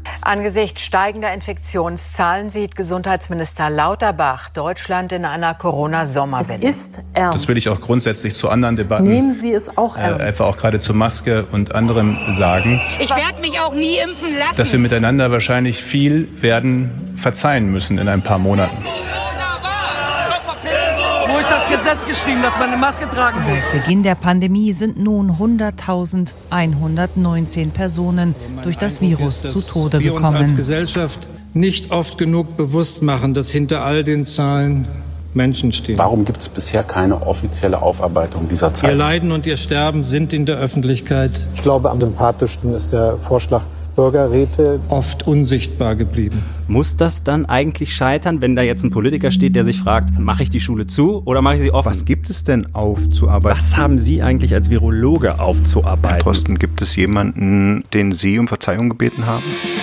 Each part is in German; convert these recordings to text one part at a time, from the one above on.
Angesichts steigender Infektionszahlen sieht Gesundheitsminister Lauterbach Deutschland in einer Corona-Sommerwelle. Es ist ernst. Das will ich auch grundsätzlich zu anderen Debatten. Nehmen Sie es auch ernst. Einfach auch gerade zur Maske und anderem sagen. Ich werde mich auch nie impfen lassen. Dass wir miteinander wahrscheinlich viel werden verzeihen müssen in ein paar Monaten. Wo ist das Gesetz geschrieben, dass man eine Maske tragen muss? Seit Beginn der Pandemie sind nun 100.119 Personen durch das Virus zu Tode gekommen. Wir uns als Gesellschaft nicht oft genug bewusst machen, dass hinter all den Zahlen Menschen stehen. Warum gibt es bisher keine offizielle Aufarbeitung dieser Zeit? Ihr Leiden und ihr Sterben sind in der Öffentlichkeit. Ich glaube, am sympathischsten ist der Vorschlag Bürgerräte. Oft unsichtbar geblieben. Muss das dann eigentlich scheitern, wenn da jetzt ein Politiker steht, der sich fragt, mache ich die Schule zu oder mache ich sie offen? Was gibt es denn aufzuarbeiten? Was haben Sie eigentlich als Virologe aufzuarbeiten? Herr Drosten, gibt es jemanden, den Sie um Verzeihung gebeten haben?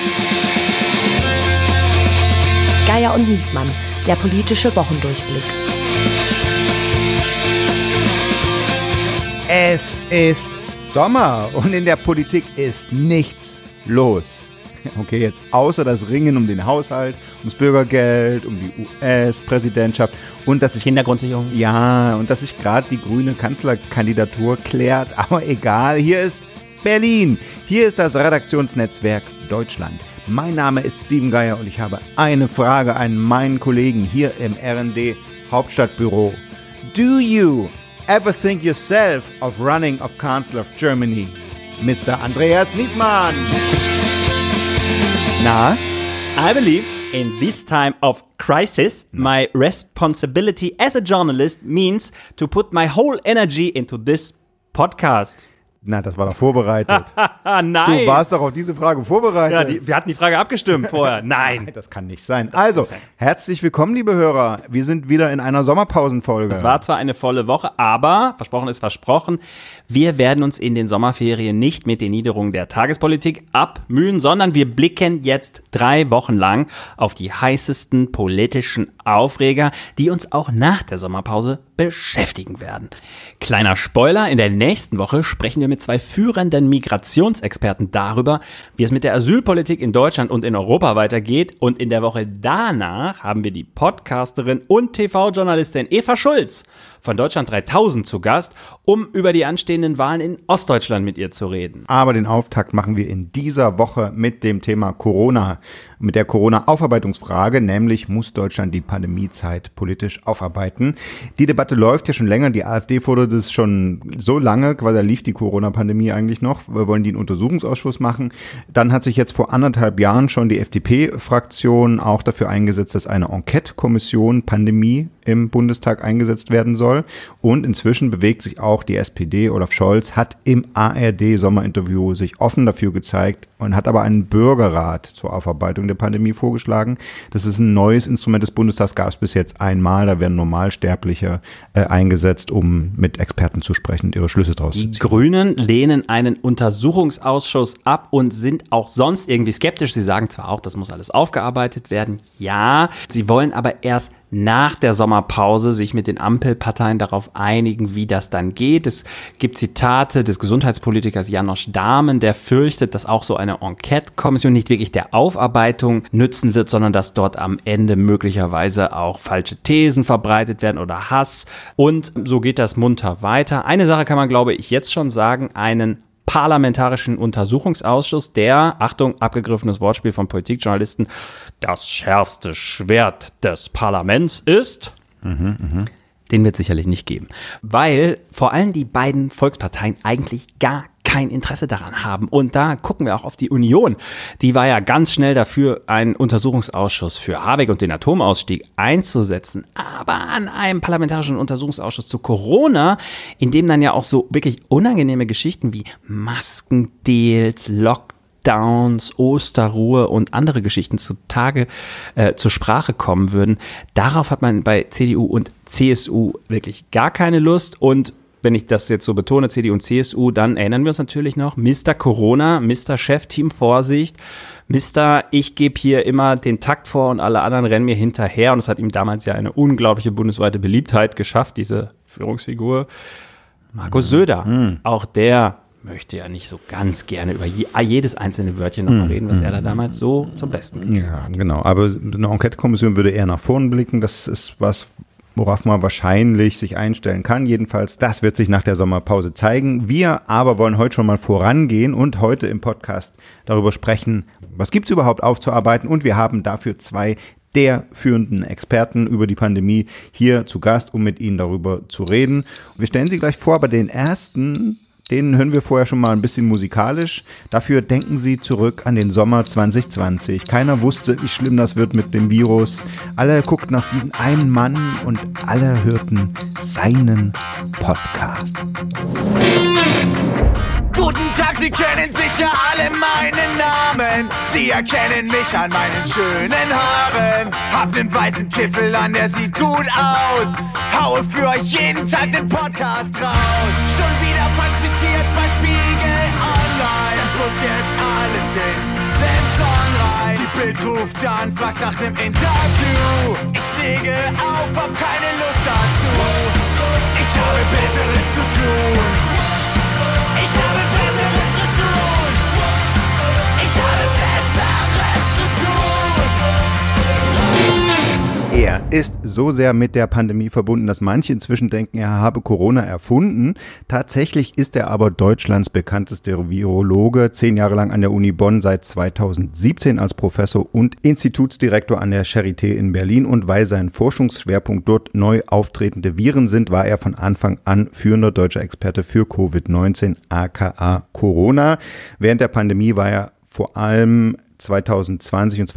Geier und Niesmann, der politische Wochendurchblick. Es ist Sommer und in der Politik ist nichts los. Okay, jetzt außer das Ringen um den Haushalt, ums Bürgergeld, um die US-Präsidentschaft und dass sich Hintergrundsicherung. Ja, und dass sich gerade die grüne Kanzlerkandidatur klärt. Aber egal, hier ist Berlin. Hier ist das Redaktionsnetzwerk Deutschland. Mein Name ist Steven Geier und ich habe eine Frage an meinen Kollegen hier im RND Hauptstadtbüro. Do you ever think yourself of running of Chancellor of Germany? Mr. Andreas Niesmann. Na? I believe in this time of crisis, my responsibility as a journalist means to put my whole energy into this podcast. Na, das war doch vorbereitet. Nein. Du warst doch auf diese Frage vorbereitet. Ja, wir hatten die Frage abgestimmt vorher. Nein. Das kann nicht sein. Also, herzlich willkommen, liebe Hörer. Wir sind wieder in einer Sommerpausenfolge. Es war zwar eine volle Woche, aber, versprochen ist versprochen, wir werden uns in den Sommerferien nicht mit den Niederungen der Tagespolitik abmühen, sondern wir blicken jetzt 3 Wochen lang auf die heißesten politischen Aufreger, die uns auch nach der Sommerpause beschäftigen werden. Kleiner Spoiler, in der nächsten Woche sprechen wir mit 2 führenden Migrationsexperten darüber, wie es mit der Asylpolitik in Deutschland und in Europa weitergeht. Und in der Woche danach haben wir die Podcasterin und TV-Journalistin Eva Schulz von Deutschland 3000 zu Gast, um über die anstehenden Wahlen in Ostdeutschland mit ihr zu reden. Aber den Auftakt machen wir in dieser Woche mit dem Thema Corona, mit der Corona-Aufarbeitungsfrage, nämlich muss Deutschland die Pandemiezeit politisch aufarbeiten. Die Debatte läuft ja schon länger, die AfD fordert es schon so lange, quasi da lief die Corona-Pandemie eigentlich noch, wir wollen die einen Untersuchungsausschuss machen. Dann hat sich jetzt vor 1,5 Jahren schon die FDP-Fraktion auch dafür eingesetzt, dass eine Enquete-Kommission Pandemie im Bundestag eingesetzt werden soll. Und inzwischen bewegt sich auch die SPD. Olaf Scholz hat im ARD-Sommerinterview sich offen dafür gezeigt und hat aber einen Bürgerrat zur Aufarbeitung der Pandemie vorgeschlagen. Das ist ein neues Instrument des Bundestags, gab es bis jetzt einmal. Da werden Normalsterbliche eingesetzt, um mit Experten zu sprechen und ihre Schlüsse daraus zu ziehen. Die Grünen lehnen einen Untersuchungsausschuss ab und sind auch sonst irgendwie skeptisch. Sie sagen zwar auch, das muss alles aufgearbeitet werden. Ja, sie wollen aber erst nach der Sommerpause sich mit den Ampelparteien darauf einigen, wie das dann geht. Es gibt Zitate des Gesundheitspolitikers Janosch Dahmen, der fürchtet, dass auch so eine Enquete-Kommission nicht wirklich der Aufarbeitung nützen wird, sondern dass dort am Ende möglicherweise auch falsche Thesen verbreitet werden oder Hass. Und so geht das munter weiter. Eine Sache kann man, glaube ich, jetzt schon sagen, einen parlamentarischen Untersuchungsausschuss, der, Achtung, abgegriffenes Wortspiel von Politikjournalisten, das schärfste Schwert des Parlaments ist, den wird es sicherlich nicht geben. Weil vor allem die beiden Volksparteien eigentlich gar kein Interesse daran haben. Und da gucken wir auch auf die Union. Die war ja ganz schnell dafür, einen Untersuchungsausschuss für Habeck und den Atomausstieg einzusetzen. Aber an einem parlamentarischen Untersuchungsausschuss zu Corona, in dem dann ja auch so wirklich unangenehme Geschichten wie Maskendeals, Lockdowns, Osterruhe und andere Geschichten zur Sprache kommen würden. Darauf hat man bei CDU und CSU wirklich gar keine Lust. Und wenn ich das jetzt so betone, CDU und CSU, dann erinnern wir uns natürlich noch, Mr. Corona, Mr. Chefteam Vorsicht, Mr. Ich gebe hier immer den Takt vor und alle anderen rennen mir hinterher. Und es hat ihm damals ja eine unglaubliche bundesweite Beliebtheit geschafft, diese Führungsfigur. Markus Söder, auch der möchte ja nicht so ganz gerne über jedes einzelne Wörtchen nochmal reden, was er da damals so zum Besten gegeben hat. Ja, genau. Aber eine Enquete-Kommission würde eher nach vorn blicken. Das ist was, worauf man wahrscheinlich sich einstellen kann. Jedenfalls, das wird sich nach der Sommerpause zeigen. Wir aber wollen heute schon mal vorangehen und heute im Podcast darüber sprechen, was gibt es überhaupt aufzuarbeiten. Und wir haben dafür zwei der führenden Experten über die Pandemie hier zu Gast, um mit ihnen darüber zu reden. Wir stellen sie gleich vor, aber den ersten, den hören wir vorher schon mal ein bisschen musikalisch. Dafür denken Sie zurück an den Sommer 2020. Keiner wusste, wie schlimm das wird mit dem Virus. Alle guckten auf diesen einen Mann und alle hörten seinen Podcast. Guten Tag, Sie kennen sicher alle meinen Namen. Sie erkennen mich an meinen schönen Haaren. Hab nen weißen Kittel an, der sieht gut aus. Haue für euch jeden Tag den Podcast raus. Schon wieder falsch zitiert bei Spiegel Online. Das muss jetzt alles in diesen Song rein. Die Bild ruft an, fragt nach nem Interview. Ich lege auf, hab keine Lust dazu. Ich habe Besseres zu tun. Ich habe Besseres zu tun. Ich habe Besseres zu tun. Er ist so sehr mit der Pandemie verbunden, dass manche inzwischen denken, er habe Corona erfunden. Tatsächlich ist er aber Deutschlands bekanntester Virologe, 10 Jahre lang an der Uni Bonn, seit 2017 als Professor und Institutsdirektor an der Charité in Berlin. Und weil sein Forschungsschwerpunkt dort neu auftretende Viren sind, war er von Anfang an führender deutscher Experte für Covid-19, aka Corona. Während der Pandemie war er vor allem 2020 und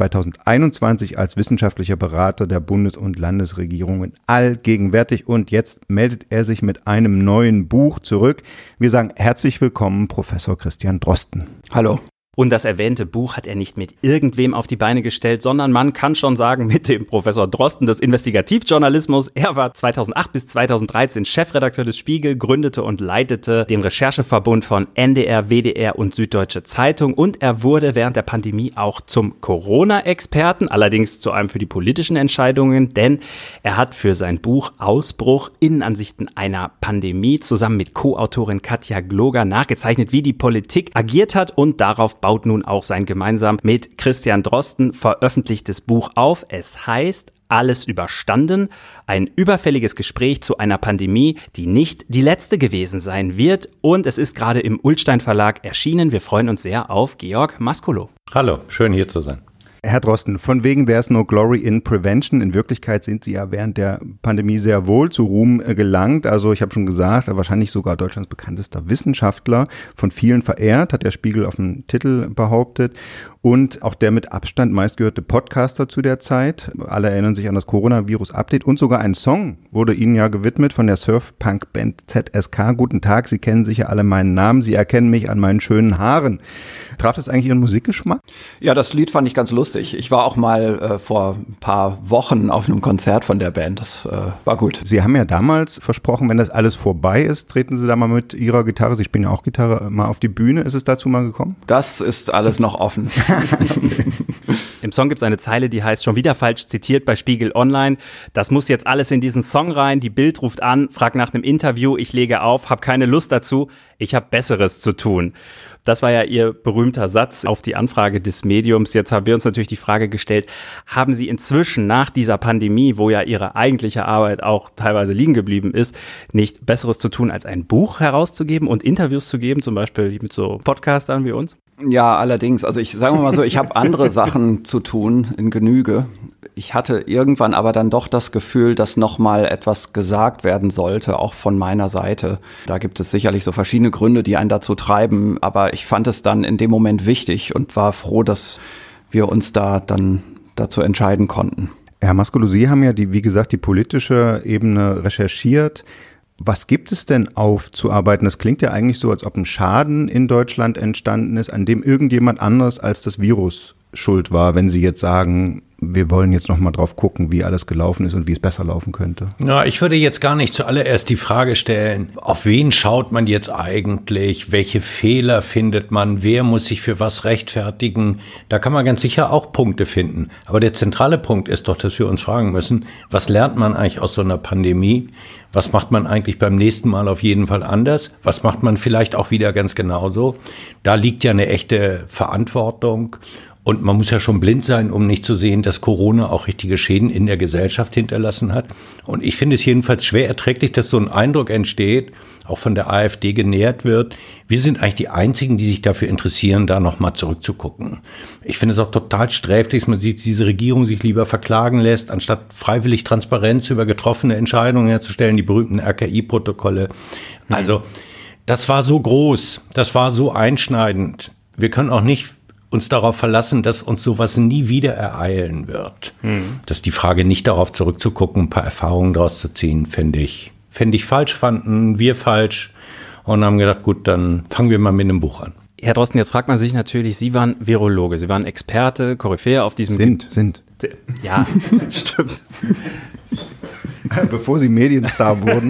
2021 als wissenschaftlicher Berater der Bundes- und Landesregierungen allgegenwärtig. Und jetzt meldet er sich mit einem neuen Buch zurück. Wir sagen herzlich willkommen, Professor Christian Drosten. Hallo. Und das erwähnte Buch hat er nicht mit irgendwem auf die Beine gestellt, sondern man kann schon sagen, mit dem Professor Drosten des Investigativjournalismus. Er war 2008 bis 2013 Chefredakteur des Spiegel, gründete und leitete den Rechercheverbund von NDR, WDR und Süddeutsche Zeitung. Und er wurde während der Pandemie auch zum Corona-Experten, allerdings zu einem für die politischen Entscheidungen, denn er hat für sein Buch Ausbruch, Innenansichten einer Pandemie zusammen mit Co-Autorin Katja Gloger nachgezeichnet, wie die Politik agiert hat, und darauf baut nun auch sein gemeinsam mit Christian Drosten veröffentlichtes Buch auf. Es heißt Alles überstanden, ein überfälliges Gespräch zu einer Pandemie, die nicht die letzte gewesen sein wird. Und es ist gerade im Ullstein Verlag erschienen. Wir freuen uns sehr auf Georg Maskulow. Hallo, schön hier zu sein. Herr Drosten, von wegen There's no glory in prevention. In Wirklichkeit sind Sie ja während der Pandemie sehr wohl zu Ruhm gelangt. Also ich habe schon gesagt, wahrscheinlich sogar Deutschlands bekanntester Wissenschaftler, von vielen verehrt, hat der Spiegel auf dem Titel behauptet. Und auch der mit Abstand meistgehörte Podcaster zu der Zeit. Alle erinnern sich an das Coronavirus-Update. Und sogar ein Song wurde Ihnen ja gewidmet von der Surf-Punk-Band ZSK. Guten Tag, Sie kennen sicher alle meinen Namen. Sie erkennen mich an meinen schönen Haaren. Traf das eigentlich Ihren Musikgeschmack? Ja, das Lied fand ich ganz lustig. Ich war auch mal vor ein paar Wochen auf einem Konzert von der Band. Das war gut. Sie haben ja damals versprochen, wenn das alles vorbei ist, treten Sie da mal mit Ihrer Gitarre, Sie spielen ja auch Gitarre, mal auf die Bühne. Ist es dazu mal gekommen? Das ist alles noch offen. Im Song gibt es eine Zeile, die heißt, schon wieder falsch zitiert bei Spiegel Online. Das muss jetzt alles in diesen Song rein. Die Bild ruft an, fragt nach einem Interview. Ich lege auf, habe keine Lust dazu. Ich habe Besseres zu tun. Das war ja Ihr berühmter Satz auf die Anfrage des Mediums. Jetzt haben wir uns natürlich die Frage gestellt, haben Sie inzwischen nach dieser Pandemie, wo ja Ihre eigentliche Arbeit auch teilweise liegen geblieben ist, nicht Besseres zu tun, als ein Buch herauszugeben und Interviews zu geben, zum Beispiel mit so Podcastern wie uns? Ja, allerdings. Also ich sage mal so, ich habe andere Sachen zu tun in Genüge. Ich hatte irgendwann aber dann doch das Gefühl, dass nochmal etwas gesagt werden sollte, auch von meiner Seite. Da gibt es sicherlich so verschiedene Gründe, die einen dazu treiben, aber ich fand es dann in dem Moment wichtig und war froh, dass wir uns da dann dazu entscheiden konnten. Herr Maskulow, Sie haben ja wie gesagt, die politische Ebene recherchiert. Was gibt es denn aufzuarbeiten? Das klingt ja eigentlich so, als ob ein Schaden in Deutschland entstanden ist, an dem irgendjemand anders als das Virus schuld war. Wenn Sie jetzt sagen, wir wollen jetzt noch mal drauf gucken, wie alles gelaufen ist und wie es besser laufen könnte? Na, ich würde jetzt gar nicht zuallererst die Frage stellen, auf wen schaut man jetzt eigentlich, welche Fehler findet man, wer muss sich für was rechtfertigen. Da kann man ganz sicher auch Punkte finden. Aber der zentrale Punkt ist doch, dass wir uns fragen müssen, was lernt man eigentlich aus so einer Pandemie? Was macht man eigentlich beim nächsten Mal auf jeden Fall anders? Was macht man vielleicht auch wieder ganz genauso? Da liegt ja eine echte Verantwortung. Und man muss ja schon blind sein, um nicht zu sehen, dass Corona auch richtige Schäden in der Gesellschaft hinterlassen hat. Und ich finde es jedenfalls schwer erträglich, dass so ein Eindruck entsteht, auch von der AfD genährt wird. Wir sind eigentlich die Einzigen, die sich dafür interessieren, da nochmal zurückzugucken. Ich finde es auch total sträflich, dass man sieht, diese Regierung sich lieber verklagen lässt, anstatt freiwillig Transparenz über getroffene Entscheidungen herzustellen, die berühmten RKI-Protokolle. Also, das war so groß, das war so einschneidend. Wir können auch nicht uns darauf verlassen, dass uns sowas nie wieder ereilen wird. Dass die Frage nicht darauf zurückzugucken, ein paar Erfahrungen daraus zu ziehen, fände ich falsch, fanden wir falsch und haben gedacht, gut, dann fangen wir mal mit einem Buch an. Herr Drosten, jetzt fragt man sich natürlich, Sie waren Virologe, Sie waren Experte, Koryphäe auf diesem... Sind. Ja, stimmt. Bevor Sie Medienstar wurden.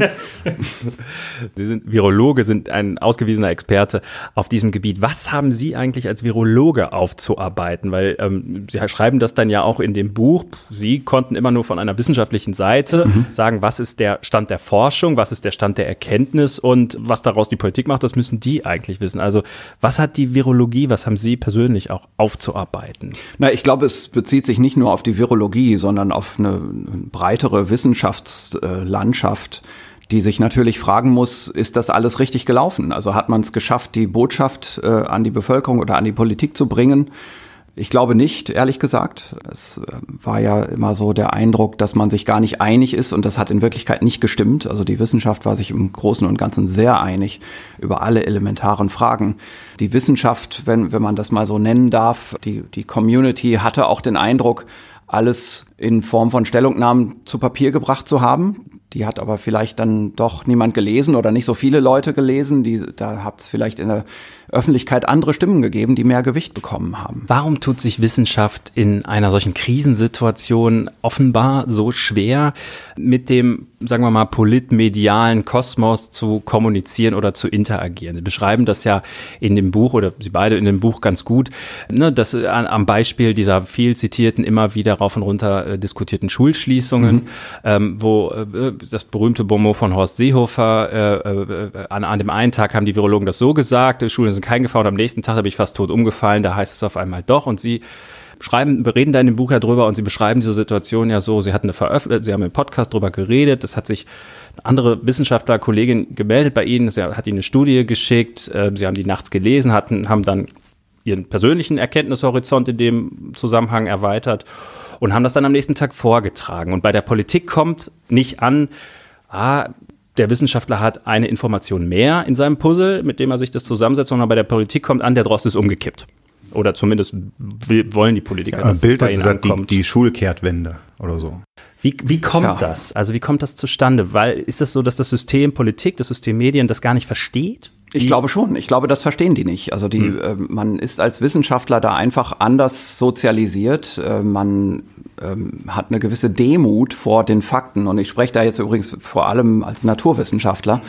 Sie sind Virologe, sind ein ausgewiesener Experte auf diesem Gebiet. Was haben Sie eigentlich als Virologe aufzuarbeiten? Weil Sie schreiben das dann ja auch in dem Buch. Sie konnten immer nur von einer wissenschaftlichen Seite sagen, was ist der Stand der Forschung, was ist der Stand der Erkenntnis und was daraus die Politik macht, das müssen die eigentlich wissen. Also was hat die Virologie, was haben Sie persönlich auch aufzuarbeiten? Na, ich glaube, es bezieht sich nicht nur auf die Virologie, sondern auf eine breitere Wissenschaftslandschaft, die sich natürlich fragen muss, ist das alles richtig gelaufen? Also hat man es geschafft, die Botschaft an die Bevölkerung oder an die Politik zu bringen? Ich glaube nicht, ehrlich gesagt. Es war ja immer so der Eindruck, dass man sich gar nicht einig ist und das hat in Wirklichkeit nicht gestimmt. Also die Wissenschaft war sich im Großen und Ganzen sehr einig über alle elementaren Fragen. Die Wissenschaft, wenn man das mal so nennen darf, die Community hatte auch den Eindruck, alles in Form von Stellungnahmen zu Papier gebracht zu haben. Die hat aber vielleicht dann doch niemand gelesen oder nicht so viele Leute gelesen. Da hat es vielleicht in der Öffentlichkeit andere Stimmen gegeben, die mehr Gewicht bekommen haben. Warum tut sich Wissenschaft in einer solchen Krisensituation offenbar so schwer, mit dem, sagen wir mal, politmedialen Kosmos zu kommunizieren oder zu interagieren? Sie beschreiben das ja in dem Buch, oder Sie beide in dem Buch ganz gut, ne, dass am Beispiel dieser viel zitierten, immer wieder rauf und runter diskutierten Schulschließungen, wo das berühmte Bonmot von Horst Seehofer, an dem einen Tag haben die Virologen das so gesagt, Schulen sind kein Gefahr, und am nächsten Tag habe ich fast tot umgefallen, da heißt es auf einmal doch, und Sie reden da in dem Buch ja drüber und Sie beschreiben diese Situation ja so, Sie haben im Podcast drüber geredet, das hat sich eine andere Wissenschaftler, Kollegin gemeldet bei Ihnen, sie hat Ihnen eine Studie geschickt, Sie haben die nachts gelesen, haben dann Ihren persönlichen Erkenntnishorizont in dem Zusammenhang erweitert und haben das dann am nächsten Tag vorgetragen. Und bei der Politik kommt nicht an, der Wissenschaftler hat eine Information mehr in seinem Puzzle, mit dem er sich das zusammensetzt, sondern bei der Politik kommt an, der Drost ist umgekippt. Oder zumindest wollen die Politiker, dass Bild bei ihnen ankommt. Die Schulkehrtwende oder so. Wie kommt das? Also wie kommt das zustande? Weil ist es so, dass das System Politik, das System Medien das gar nicht versteht? Ich glaube schon. Ich glaube, das verstehen die nicht. Also man ist als Wissenschaftler da einfach anders sozialisiert. Man hat eine gewisse Demut vor den Fakten. Und ich spreche da jetzt übrigens vor allem als Naturwissenschaftler.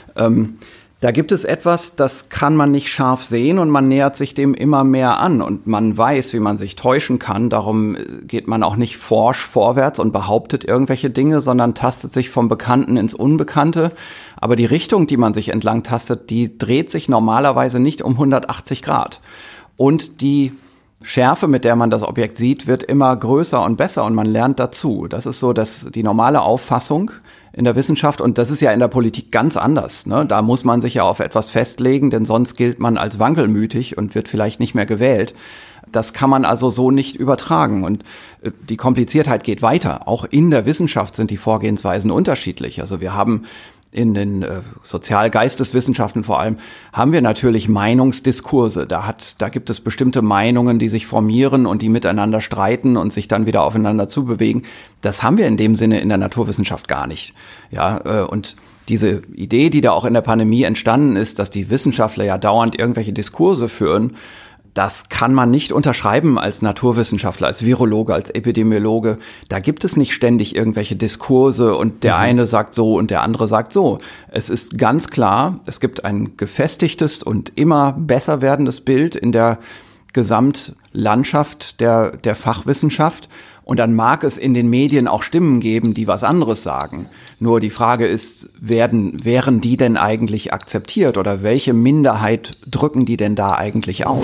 Da gibt es etwas, das kann man nicht scharf sehen und man nähert sich dem immer mehr an und man weiß, wie man sich täuschen kann. Darum geht man auch nicht forsch vorwärts und behauptet irgendwelche Dinge, sondern tastet sich vom Bekannten ins Unbekannte. Aber die Richtung, die man sich entlang tastet, die dreht sich normalerweise nicht um 180 Grad. Und die Schärfe, mit der man das Objekt sieht, wird immer größer und besser und man lernt dazu. Das ist so die normale Auffassung in der Wissenschaft und das ist ja in der Politik ganz anders. Ne? Da muss man sich ja auf etwas festlegen, denn sonst gilt man als wankelmütig und wird vielleicht nicht mehr gewählt. Das kann man also so nicht übertragen und die Kompliziertheit geht weiter. Auch in der Wissenschaft sind die Vorgehensweisen unterschiedlich. Also wir haben in den Sozialgeisteswissenschaften vor allem, haben wir natürlich Meinungsdiskurse. Da gibt es bestimmte Meinungen, die sich formieren und die miteinander streiten und sich dann wieder aufeinander zubewegen. Das haben wir in dem Sinne in der Naturwissenschaft gar nicht. Ja, und diese Idee, die da auch in der Pandemie entstanden ist, dass die Wissenschaftler ja dauernd irgendwelche Diskurse führen, Das kann man nicht unterschreiben als Naturwissenschaftler, als Virologe, als Epidemiologe. Da gibt es nicht ständig irgendwelche Diskurse und der eine sagt so und der andere sagt so. Es ist ganz klar, es gibt ein gefestigtes und immer besser werdendes Bild in der Gesamtlandschaft der Fachwissenschaft. Und dann mag es in den Medien auch Stimmen geben, die was anderes sagen. Nur die Frage ist, wären die denn eigentlich akzeptiert oder welche Minderheit drücken die denn da eigentlich aus?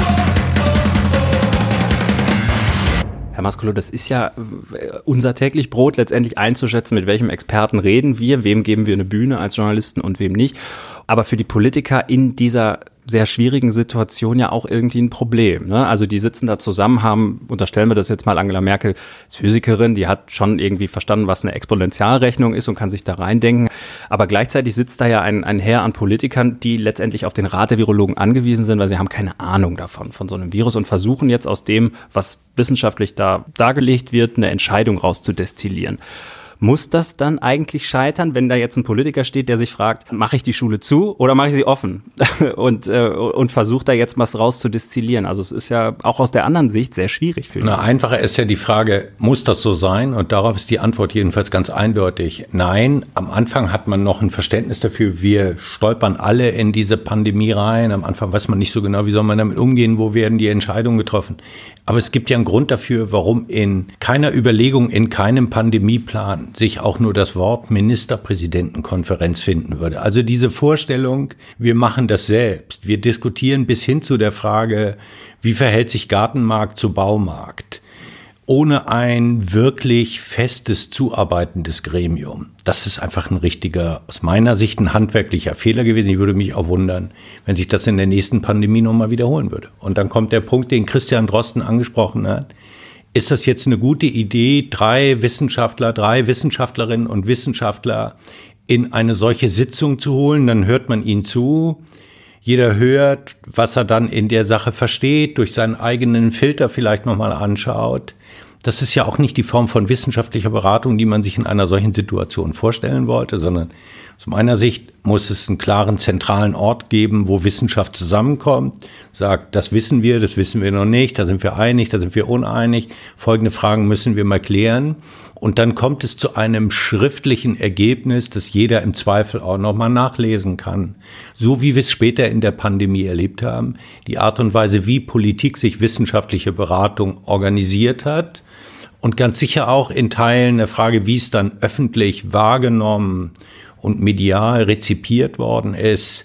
Herr Maskulo, das ist ja unser täglich Brot, letztendlich einzuschätzen, mit welchem Experten reden wir, wem geben wir eine Bühne als Journalisten und wem nicht. Aber für die Politiker in dieser sehr schwierigen Situation ja auch irgendwie ein Problem, ne? Also die sitzen da zusammen, unterstellen wir das jetzt mal, Angela Merkel ist Physikerin, die hat schon irgendwie verstanden, was eine Exponentialrechnung ist und kann sich da reindenken. Aber gleichzeitig sitzt da ja ein Heer an Politikern, die letztendlich auf den Rat der Virologen angewiesen sind, weil sie haben keine Ahnung davon, von so einem Virus und versuchen jetzt aus dem, was wissenschaftlich da dargelegt wird, eine Entscheidung rauszudestillieren. Muss das dann eigentlich scheitern, wenn da jetzt ein Politiker steht, der sich fragt, mache ich die Schule zu oder mache ich sie offen? und versucht da jetzt was raus zu destillieren. Also es ist ja auch aus der anderen Sicht sehr schwierig für ihn. Einfacher ist ja die Frage, muss das so sein? Und darauf ist die Antwort jedenfalls ganz eindeutig. Nein, am Anfang hat man noch ein Verständnis dafür, wir stolpern alle in diese Pandemie rein. Am Anfang weiß man nicht so genau, wie soll man damit umgehen, wo werden die Entscheidungen getroffen. Aber es gibt ja einen Grund dafür, warum in keiner Überlegung, in keinem Pandemieplan sich auch nur das Wort Ministerpräsidentenkonferenz finden würde. Also diese Vorstellung, wir machen das selbst. Wir diskutieren bis hin zu der Frage, wie verhält sich Gartenmarkt zu Baumarkt, ohne ein wirklich festes, zuarbeitendes Gremium. Das ist einfach ein richtiger, aus meiner Sicht ein handwerklicher Fehler gewesen. Ich würde mich auch wundern, wenn sich das in der nächsten Pandemie nochmal wiederholen würde. Und dann kommt der Punkt, den Christian Drosten angesprochen hat. Ist das jetzt eine gute Idee, 3 Wissenschaftlerinnen und Wissenschaftler in eine solche Sitzung zu holen? Dann hört man ihnen zu. Jeder hört, was er dann in der Sache versteht, durch seinen eigenen Filter vielleicht nochmal anschaut. Das ist ja auch nicht die Form von wissenschaftlicher Beratung, die man sich in einer solchen Situation vorstellen wollte, sondern aus meiner Sicht muss es einen klaren zentralen Ort geben, wo Wissenschaft zusammenkommt, sagt, das wissen wir noch nicht, da sind wir einig, da sind wir uneinig, folgende Fragen müssen wir mal klären. Und dann kommt es zu einem schriftlichen Ergebnis, das jeder im Zweifel auch nochmal nachlesen kann. So wie wir es später in der Pandemie erlebt haben, die Art und Weise, wie Politik sich wissenschaftliche Beratung organisiert hat und ganz sicher auch in Teilen der Frage, wie es dann öffentlich wahrgenommen und medial rezipiert worden ist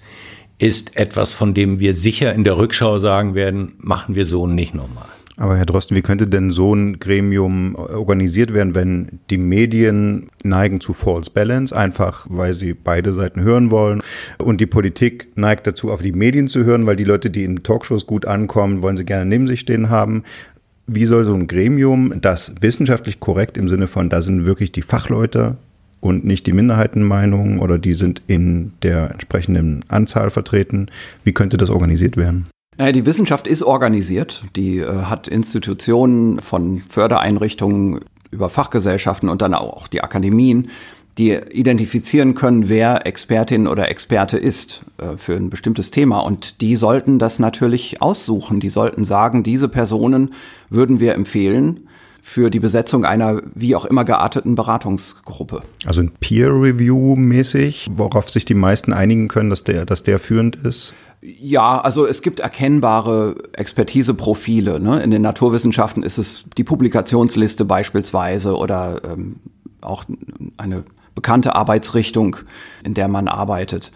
etwas, von dem wir sicher in der Rückschau sagen werden, machen wir so nicht nochmal. Aber Herr Drosten, wie könnte denn so ein Gremium organisiert werden, wenn die Medien neigen zu False Balance, einfach weil sie beide Seiten hören wollen, und die Politik neigt dazu, auf die Medien zu hören, weil die Leute, die in Talkshows gut ankommen, wollen sie gerne neben sich stehen haben. Wie soll so ein Gremium, das wissenschaftlich korrekt im Sinne von, da sind wirklich die Fachleute und nicht die Minderheitenmeinungen oder die sind in der entsprechenden Anzahl vertreten, wie könnte das organisiert werden? Naja, die Wissenschaft ist organisiert. Die hat Institutionen von Fördereinrichtungen über Fachgesellschaften und dann auch die Akademien, die identifizieren können, wer Expertin oder Experte ist für ein bestimmtes Thema. Und die sollten das natürlich aussuchen. Die sollten sagen, diese Personen würden wir empfehlen für die Besetzung einer wie auch immer gearteten Beratungsgruppe. Also ein Peer-Review-mäßig, worauf sich die meisten einigen können, dass der führend ist? Ja, also es gibt erkennbare Expertiseprofile, ne? In den Naturwissenschaften ist es die Publikationsliste beispielsweise oder auch eine bekannte Arbeitsrichtung, in der man arbeitet.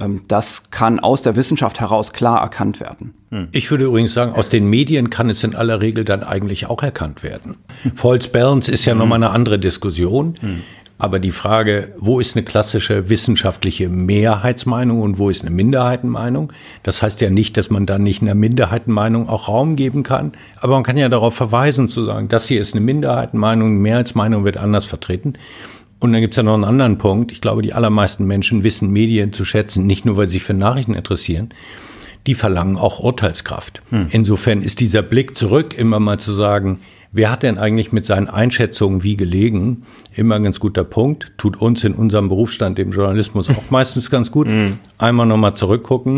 Das kann aus der Wissenschaft heraus klar erkannt werden. Ich würde übrigens sagen, aus den Medien kann es in aller Regel dann eigentlich auch erkannt werden. False Balance ist ja nochmal eine andere Diskussion. Aber die Frage, wo ist eine klassische wissenschaftliche Mehrheitsmeinung und wo ist eine Minderheitenmeinung? Das heißt ja nicht, dass man dann nicht einer Minderheitenmeinung auch Raum geben kann. Aber man kann ja darauf verweisen, zu sagen, das hier ist eine Minderheitenmeinung, eine Mehrheitsmeinung wird anders vertreten. Und dann gibt's ja noch einen anderen Punkt. Ich glaube, die allermeisten Menschen wissen Medien zu schätzen, nicht nur, weil sie sich für Nachrichten interessieren. Die verlangen auch Urteilskraft. Insofern ist dieser Blick zurück, immer mal zu sagen, wer hat denn eigentlich mit seinen Einschätzungen wie gelegen? Immer ein ganz guter Punkt. Tut uns in unserem Berufsstand, dem Journalismus, auch meistens ganz gut. Einmal nochmal zurückgucken.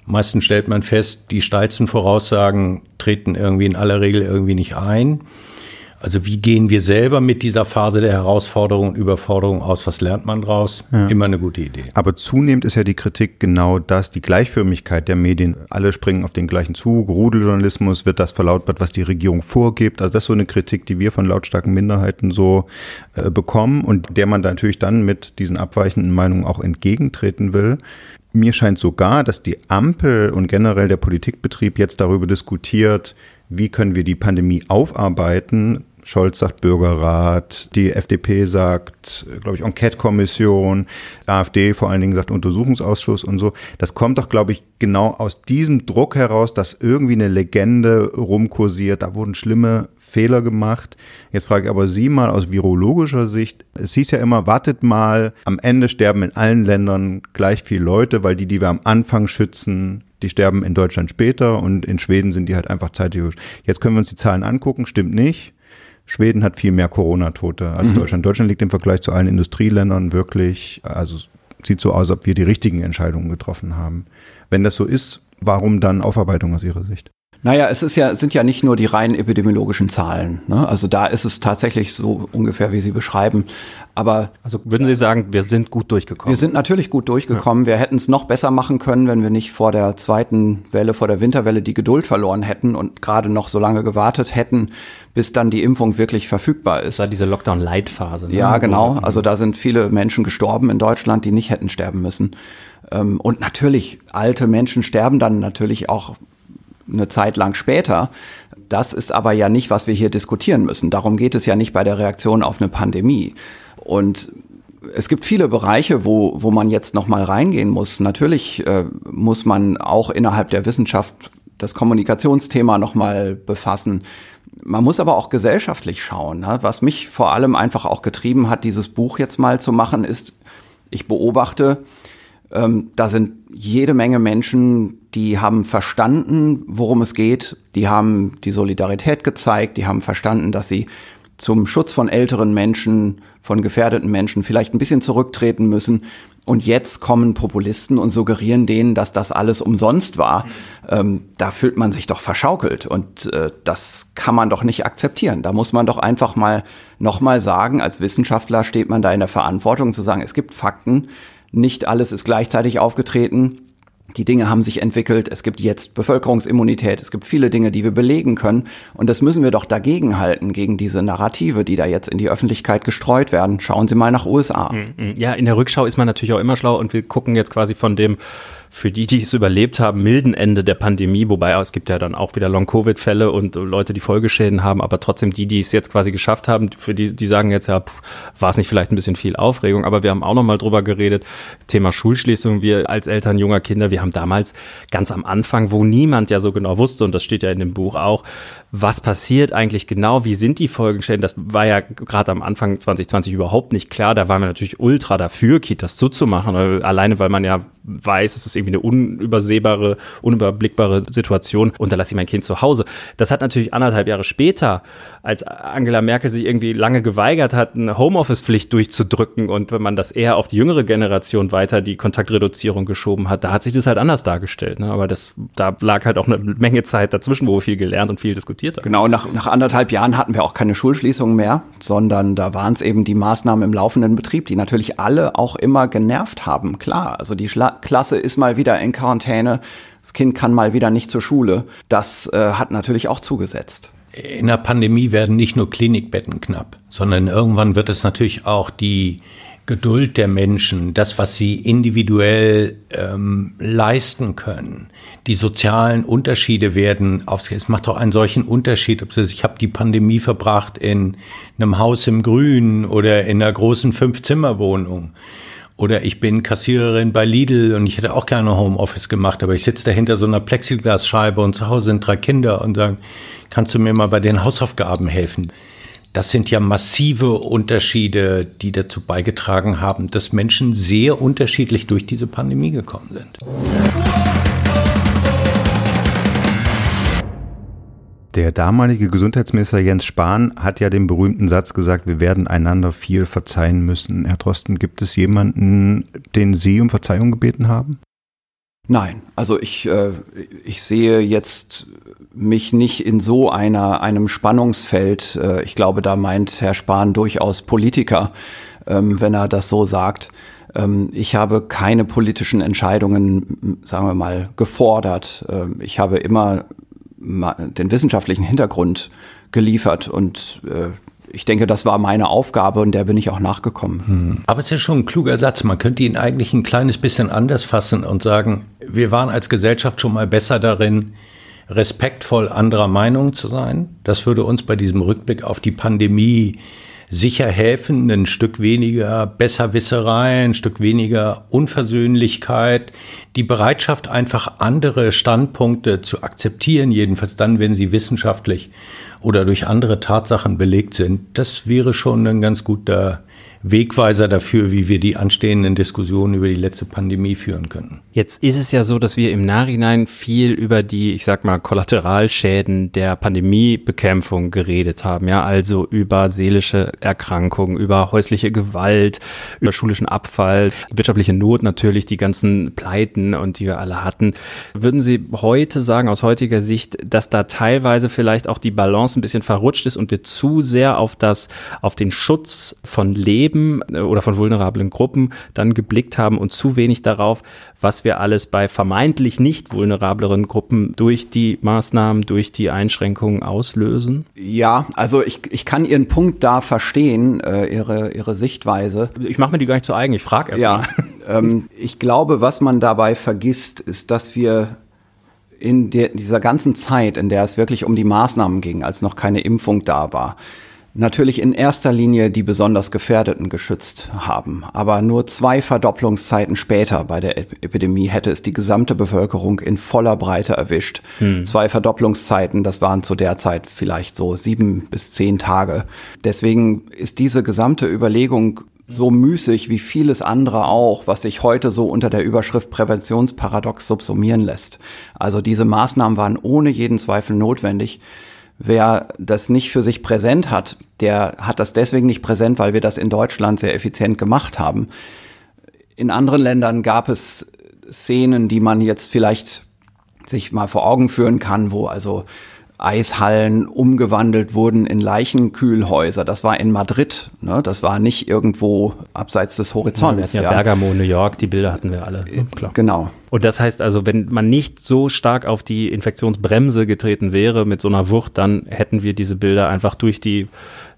Meistens stellt man fest, die steilsten Voraussagen treten irgendwie in aller Regel irgendwie nicht ein. Also wie gehen wir selber mit dieser Phase der Herausforderung und Überforderung aus? Was lernt man draus? Ja. Immer eine gute Idee. Aber zunehmend ist ja die Kritik genau das, die Gleichförmigkeit der Medien. Alle springen auf den gleichen Zug. Rudeljournalismus, wird das verlautbart, was die Regierung vorgibt. Also das ist so eine Kritik, die wir von lautstarken Minderheiten so bekommen und der man da natürlich dann mit diesen abweichenden Meinungen auch entgegentreten will. Mir scheint sogar, dass die Ampel und generell der Politikbetrieb jetzt darüber diskutiert, wie können wir die Pandemie aufarbeiten. Scholz sagt Bürgerrat, die FDP sagt, glaube ich, Enquete-Kommission, AfD vor allen Dingen sagt Untersuchungsausschuss und so. Das kommt doch, glaube ich, genau aus diesem Druck heraus, dass irgendwie eine Legende rumkursiert. Da wurden schlimme Fehler gemacht. Jetzt frage ich aber Sie mal aus virologischer Sicht. Es hieß ja immer, wartet mal, am Ende sterben in allen Ländern gleich viele Leute, weil die wir am Anfang schützen, die sterben in Deutschland später und in Schweden sind die halt einfach zeitlich. Jetzt können wir uns die Zahlen angucken, stimmt nicht. Schweden hat viel mehr Corona-Tote als Deutschland. Deutschland liegt im Vergleich zu allen Industrieländern wirklich, also es sieht so aus, als ob wir die richtigen Entscheidungen getroffen haben. Wenn das so ist, warum dann Aufarbeitung aus Ihrer Sicht? Naja, sind ja nicht nur die rein epidemiologischen Zahlen, ne? Also da ist es tatsächlich so ungefähr, wie Sie beschreiben. Aber also würden Sie sagen, wir sind gut durchgekommen? Wir sind natürlich gut durchgekommen. Ja. Wir hätten es noch besser machen können, wenn wir nicht vor der zweiten Welle, vor der Winterwelle die Geduld verloren hätten und gerade noch so lange gewartet hätten, bis dann die Impfung wirklich verfügbar ist. Das war diese Lockdown-Light-Phase. Ne? Ja, genau. Also da sind viele Menschen gestorben in Deutschland, die nicht hätten sterben müssen. Und natürlich, alte Menschen sterben dann natürlich auch eine Zeit lang später. Das ist aber ja nicht, was wir hier diskutieren müssen. Darum geht es ja nicht bei der Reaktion auf eine Pandemie. Und es gibt viele Bereiche, wo man jetzt noch mal reingehen muss. Natürlich muss man auch innerhalb der Wissenschaft das Kommunikationsthema noch mal befassen. Man muss aber auch gesellschaftlich schauen. Ne? Was mich vor allem einfach auch getrieben hat, dieses Buch jetzt mal zu machen, ist, ich beobachte, da sind jede Menge Menschen, die haben verstanden, worum es geht. Die haben die Solidarität gezeigt. Die haben verstanden, dass sie zum Schutz von älteren Menschen, von gefährdeten Menschen vielleicht ein bisschen zurücktreten müssen. Und jetzt kommen Populisten und suggerieren denen, dass das alles umsonst war. Da fühlt man sich doch verschaukelt. Und das kann man doch nicht akzeptieren. Da muss man doch einfach noch mal sagen, als Wissenschaftler steht man da in der Verantwortung zu sagen, es gibt Fakten. Nicht alles ist gleichzeitig aufgetreten. Die Dinge haben sich entwickelt. Es gibt jetzt Bevölkerungsimmunität. Es gibt viele Dinge, die wir belegen können. Und das müssen wir doch dagegenhalten, gegen diese Narrative, die da jetzt in die Öffentlichkeit gestreut werden. Schauen Sie mal nach USA. Ja, in der Rückschau ist man natürlich auch immer schlau. Und wir gucken jetzt quasi von dem, für die es überlebt haben, milden Ende der Pandemie. Wobei es gibt ja dann auch wieder Long-Covid-Fälle und Leute, die Folgeschäden haben. Aber trotzdem die es jetzt quasi geschafft haben, für die sagen jetzt ja, war es nicht vielleicht ein bisschen viel Aufregung. Aber wir haben auch noch mal drüber geredet. Thema Schulschließung. Wir als Eltern junger Kinder, wir haben damals ganz am Anfang, wo niemand ja so genau wusste, und das steht ja in dem Buch auch, was passiert eigentlich genau, wie sind die Folgeschäden, das war ja gerade am Anfang 2020 überhaupt nicht klar, da waren wir natürlich ultra dafür, Kitas zuzumachen, alleine weil man ja weiß, es ist irgendwie eine unüberblickbare Situation und da lasse ich mein Kind zu Hause. Das hat natürlich 1,5 Jahre später, als Angela Merkel sich irgendwie lange geweigert hat, eine Homeoffice-Pflicht durchzudrücken und wenn man das eher auf die jüngere Generation weiter die Kontaktreduzierung geschoben hat, da hat sich das halt anders dargestellt. Ne? Aber da lag halt auch eine Menge Zeit dazwischen, wo wir viel gelernt und viel diskutiert haben. Genau, nach 1,5 Jahren hatten wir auch keine Schulschließungen mehr, sondern da waren es eben die Maßnahmen im laufenden Betrieb, die natürlich alle auch immer genervt haben. Klar, also die Klasse ist mal wieder in Quarantäne, das Kind kann mal wieder nicht zur Schule. Das hat natürlich auch zugesetzt. In der Pandemie werden nicht nur Klinikbetten knapp, sondern irgendwann wird es natürlich auch die Geduld der Menschen, das, was sie individuell leisten können. Die sozialen Unterschiede werden es macht doch einen solchen Unterschied, ob ich habe die Pandemie verbracht in einem Haus im Grün oder in einer großen 5-Zimmer-Wohnung. Oder ich bin Kassiererin bei Lidl und ich hätte auch gerne Homeoffice gemacht, aber ich sitze da hinter so einer Plexiglasscheibe und zu Hause sind 3 Kinder und sagen, kannst du mir mal bei den Hausaufgaben helfen? Das sind ja massive Unterschiede, die dazu beigetragen haben, dass Menschen sehr unterschiedlich durch diese Pandemie gekommen sind. Der damalige Gesundheitsminister Jens Spahn hat ja den berühmten Satz gesagt, wir werden einander viel verzeihen müssen. Herr Drosten, gibt es jemanden, den Sie um Verzeihung gebeten haben? Nein, also ich sehe jetzt mich nicht in so einem Spannungsfeld. Ich glaube, da meint Herr Spahn durchaus Politiker, wenn er das so sagt. Ich habe keine politischen Entscheidungen, sagen wir mal, gefordert. Ich habe immer den wissenschaftlichen Hintergrund geliefert und ich denke, das war meine Aufgabe und der bin ich auch nachgekommen. Aber es ist ja schon ein kluger Satz. Man könnte ihn eigentlich ein kleines bisschen anders fassen und sagen, wir waren als Gesellschaft schon mal besser darin, respektvoll anderer Meinung zu sein. Das würde uns bei diesem Rückblick auf die Pandemie sicher helfen, ein Stück weniger Besserwisserei, ein Stück weniger Unversöhnlichkeit, die Bereitschaft, einfach andere Standpunkte zu akzeptieren, jedenfalls dann, wenn sie wissenschaftlich oder durch andere Tatsachen belegt sind. Das wäre schon ein ganz guter Wegweiser dafür, wie wir die anstehenden Diskussionen über die letzte Pandemie führen könnten. Jetzt ist es ja so, dass wir im Nachhinein viel über die, ich sag mal, Kollateralschäden der Pandemiebekämpfung geredet haben, ja, also über seelische Erkrankungen, über häusliche Gewalt, über schulischen Abfall, wirtschaftliche Not natürlich, die ganzen Pleiten und die wir alle hatten. Würden Sie heute sagen, aus heutiger Sicht, dass da teilweise vielleicht auch die Balance ein bisschen verrutscht ist und wir zu sehr auf den Schutz von Leben oder von vulnerablen Gruppen dann geblickt haben und zu wenig darauf, was wir alles bei vermeintlich nicht vulnerableren Gruppen durch die Maßnahmen, durch die Einschränkungen auslösen? Ja, also ich kann Ihren Punkt da verstehen, Ihre Sichtweise. Ich mache mir die gar nicht zu eigen, ich frage erst mal. Ich glaube, was man dabei vergisst, ist, dass wir in dieser ganzen Zeit, in der es wirklich um die Maßnahmen ging, als noch keine Impfung da war, natürlich in erster Linie die besonders Gefährdeten geschützt haben. Aber nur 2 Verdopplungszeiten später bei der Epidemie hätte es die gesamte Bevölkerung in voller Breite erwischt. 2 Verdopplungszeiten, das waren zu der Zeit vielleicht so 7 bis 10 Tage. Deswegen ist diese gesamte Überlegung so müßig wie vieles andere auch, was sich heute so unter der Überschrift Präventionsparadox subsumieren lässt. Also diese Maßnahmen waren ohne jeden Zweifel notwendig. Wer das nicht für sich präsent hat, der hat das deswegen nicht präsent, weil wir das in Deutschland sehr effizient gemacht haben. In anderen Ländern gab es Szenen, die man jetzt vielleicht sich mal vor Augen führen kann, wo also Eishallen umgewandelt wurden in Leichenkühlhäuser. Das war in Madrid, ne? Das war nicht irgendwo abseits des Horizonts. Ja, Bergamo, New York, die Bilder hatten wir alle. Klar. Genau. Und das heißt also, wenn man nicht so stark auf die Infektionsbremse getreten wäre mit so einer Wucht, dann hätten wir diese Bilder einfach durch die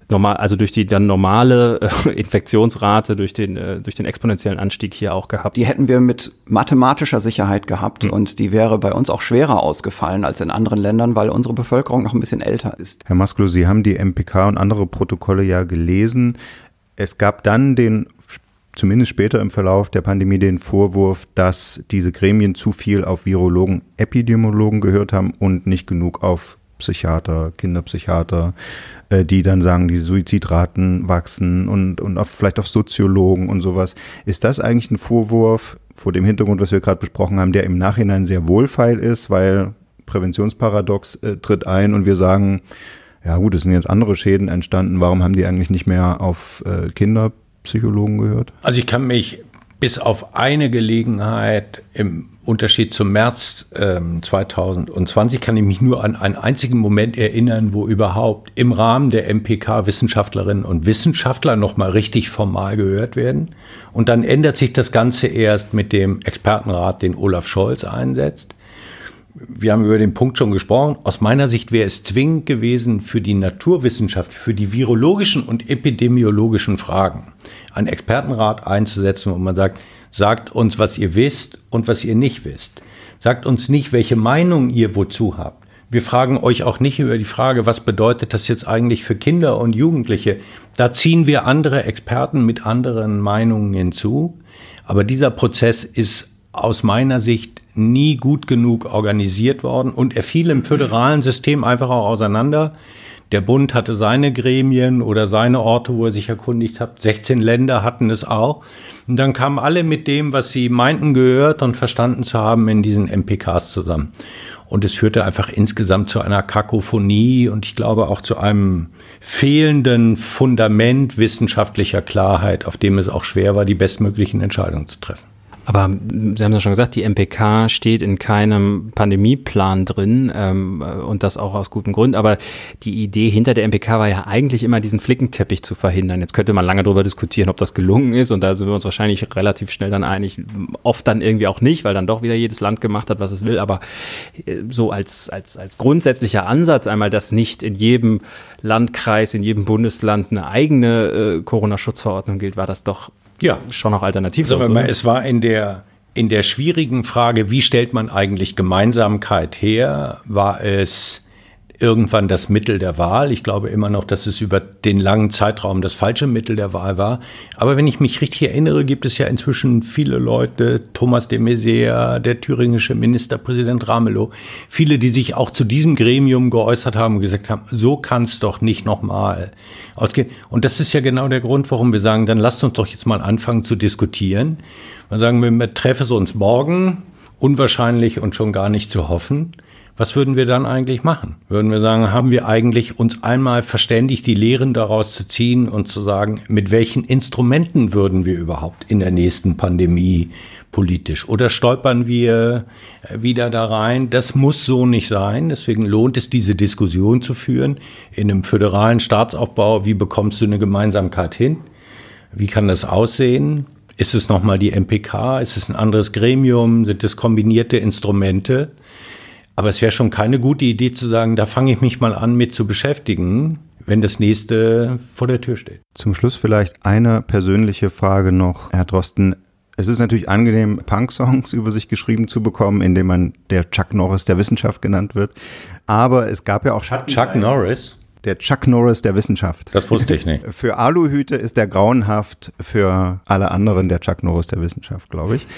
dann normale Infektionsrate, durch den exponentiellen Anstieg hier auch gehabt. Die hätten wir mit mathematischer Sicherheit gehabt und die wäre bei uns auch schwerer ausgefallen als in anderen Ländern, weil unsere Bevölkerung noch ein bisschen älter ist. Herr Masklo, Sie haben die MPK und andere Protokolle ja gelesen. Es gab dann zumindest später im Verlauf der Pandemie den Vorwurf, dass diese Gremien zu viel auf Virologen, Epidemiologen gehört haben und nicht genug auf Psychiater, Kinderpsychiater, die dann sagen, die Suizidraten wachsen und vielleicht auf Soziologen und sowas. Ist das eigentlich ein Vorwurf vor dem Hintergrund, was wir gerade besprochen haben, der im Nachhinein sehr wohlfeil ist, weil Präventionsparadox tritt ein und wir sagen, ja gut, es sind jetzt andere Schäden entstanden, warum haben die eigentlich nicht mehr auf Kinderpsychologen gehört? Also ich kann mich bis auf eine Gelegenheit im Unterschied zum März 2020 kann ich mich nur an einen einzigen Moment erinnern, wo überhaupt im Rahmen der MPK Wissenschaftlerinnen und Wissenschaftler nochmal richtig formal gehört werden. Und dann ändert sich das Ganze erst mit dem Expertenrat, den Olaf Scholz einsetzt. Wir haben über den Punkt schon gesprochen. Aus meiner Sicht wäre es zwingend gewesen, für die Naturwissenschaft, für die virologischen und epidemiologischen Fragen einen Expertenrat einzusetzen, wo man sagt uns, was ihr wisst und was ihr nicht wisst. Sagt uns nicht, welche Meinung ihr wozu habt. Wir fragen euch auch nicht über die Frage, was bedeutet das jetzt eigentlich für Kinder und Jugendliche. Da ziehen wir andere Experten mit anderen Meinungen hinzu. Aber dieser Prozess ist aus meiner Sicht nie gut genug organisiert worden und er fiel im föderalen System einfach auch auseinander. Der Bund hatte seine Gremien oder seine Orte, wo er sich erkundigt hat. 16 Länder hatten es auch. Und dann kamen alle mit dem, was sie meinten, gehört und verstanden zu haben, in diesen MPKs zusammen. Und es führte einfach insgesamt zu einer Kakophonie und ich glaube auch zu einem fehlenden Fundament wissenschaftlicher Klarheit, auf dem es auch schwer war, die bestmöglichen Entscheidungen zu treffen. Aber Sie haben ja schon gesagt, die MPK steht in keinem Pandemieplan drin und das auch aus gutem Grund. Aber die Idee hinter der MPK war ja eigentlich immer, diesen Flickenteppich zu verhindern. Jetzt könnte man lange darüber diskutieren, ob das gelungen ist. Und da sind wir uns wahrscheinlich relativ schnell dann einig. Oft dann irgendwie auch nicht, weil dann doch wieder jedes Land gemacht hat, was es will. Aber so als grundsätzlicher Ansatz einmal, dass nicht in jedem Landkreis, in jedem Bundesland eine eigene Corona-Schutzverordnung gilt, war das doch schon auch alternativ. Es war in der schwierigen Frage, wie stellt man eigentlich Gemeinsamkeit her, war es irgendwann das Mittel der Wahl. Ich glaube immer noch, dass es über den langen Zeitraum das falsche Mittel der Wahl war. Aber wenn ich mich richtig erinnere, gibt es ja inzwischen viele Leute, Thomas de Maizière, der thüringische Ministerpräsident Ramelow, viele, die sich auch zu diesem Gremium geäußert haben und gesagt haben, so kann es doch nicht nochmal ausgehen. Und das ist ja genau der Grund, warum wir sagen, dann lasst uns doch jetzt mal anfangen zu diskutieren. Wir sagen, wir treffen uns morgen, unwahrscheinlich und schon gar nicht zu hoffen. Was würden wir dann eigentlich machen? Würden wir sagen, haben wir eigentlich uns einmal verständigt, die Lehren daraus zu ziehen und zu sagen, mit welchen Instrumenten würden wir überhaupt in der nächsten Pandemie politisch? Oder stolpern wir wieder da rein? Das muss so nicht sein. Deswegen lohnt es, diese Diskussion zu führen. In einem föderalen Staatsaufbau, wie bekommst du eine Gemeinsamkeit hin? Wie kann das aussehen? Ist es nochmal die MPK? Ist es ein anderes Gremium? Sind es kombinierte Instrumente? Aber es wäre schon keine gute Idee zu sagen, da fange ich mich mal an mit zu beschäftigen, wenn das nächste vor der Tür steht. Zum Schluss vielleicht eine persönliche Frage noch, Herr Drosten. Es ist natürlich angenehm, Punk-Songs über sich geschrieben zu bekommen, indem man der Chuck Norris der Wissenschaft genannt wird. Aber es gab ja auch Chuck Norris? Der Chuck Norris der Wissenschaft. Das wusste ich nicht. Für Aluhüte ist der grauenhaft, für alle anderen der Chuck Norris der Wissenschaft, glaube ich.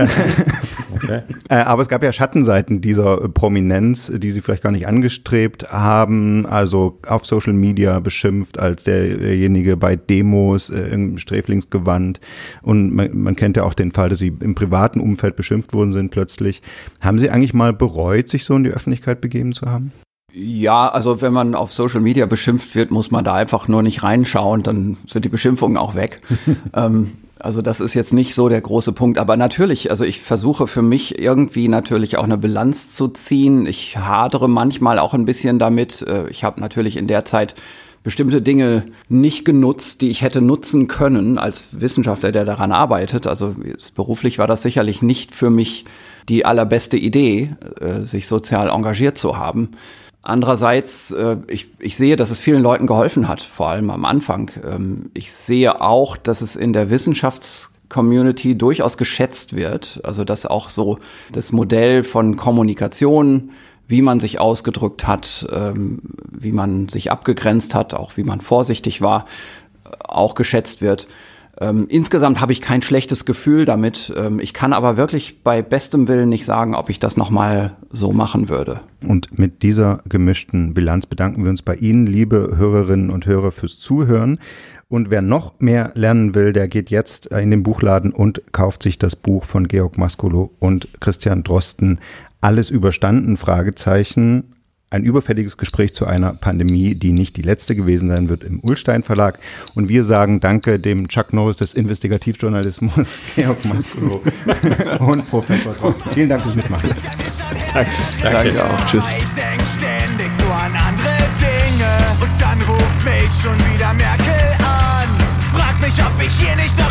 Okay. Aber es gab ja Schattenseiten dieser Prominenz, die Sie vielleicht gar nicht angestrebt haben, also auf Social Media beschimpft als derjenige bei Demos im Sträflingsgewand. Und man kennt ja auch den Fall, dass Sie im privaten Umfeld beschimpft worden sind plötzlich. Haben Sie eigentlich mal bereut, sich so in die Öffentlichkeit begeben zu haben? Ja, also wenn man auf Social Media beschimpft wird, muss man da einfach nur nicht reinschauen, dann sind die Beschimpfungen auch weg. Also das ist jetzt nicht so der große Punkt, aber natürlich, also ich versuche für mich irgendwie natürlich auch eine Bilanz zu ziehen. Ich hadere manchmal auch ein bisschen damit. Ich habe natürlich in der Zeit bestimmte Dinge nicht genutzt, die ich hätte nutzen können als Wissenschaftler, der daran arbeitet. Also beruflich war das sicherlich nicht für mich die allerbeste Idee, sich sozial engagiert zu haben. Andererseits, ich sehe, dass es vielen Leuten geholfen hat, vor allem am Anfang. Ich sehe auch, dass es in der Wissenschaftscommunity durchaus geschätzt wird. Also dass auch so das Modell von Kommunikation, wie man sich ausgedrückt hat, wie man sich abgegrenzt hat, auch wie man vorsichtig war, auch geschätzt wird. Insgesamt habe ich kein schlechtes Gefühl damit. Ich kann aber wirklich bei bestem Willen nicht sagen, ob ich das nochmal so machen würde. Und mit dieser gemischten Bilanz bedanken wir uns bei Ihnen, liebe Hörerinnen und Hörer, fürs Zuhören. Und wer noch mehr lernen will, der geht jetzt in den Buchladen und kauft sich das Buch von Georg Maskulow und Christian Drosten. Alles überstanden? Fragezeichen. Ein überfälliges Gespräch zu einer Pandemie, die nicht die letzte gewesen sein wird, im Ullstein Verlag. Und wir sagen Danke dem Chuck Norris des Investigativjournalismus, Georg Maskulow und Professor Drosten. Vielen Dank fürs Mitmachen. Danke auch. Tschüss. Ich denk ständig nur an andere Dinge und dann ruft mich schon wieder Merkel an. Frag mich, ob ich hier nicht